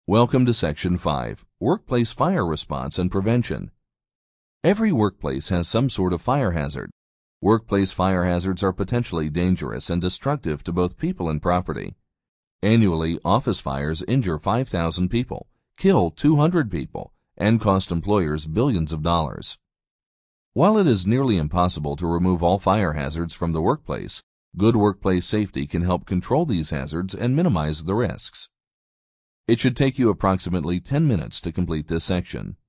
Welcome to Section 5, Workplace Fire Response and Prevention. Every workplace has some sort of fire hazard. Workplace fire hazards are potentially dangerous and destructive to both people and property. Annually, office fires injure 5,000 people, kill 200 people, and cost employers billions of dollars. While it is nearly impossible to remove all fire hazards from the workplace, good workplace safety can help control these hazards and minimize the risks. It should take you approximately 10 minutes to complete this section.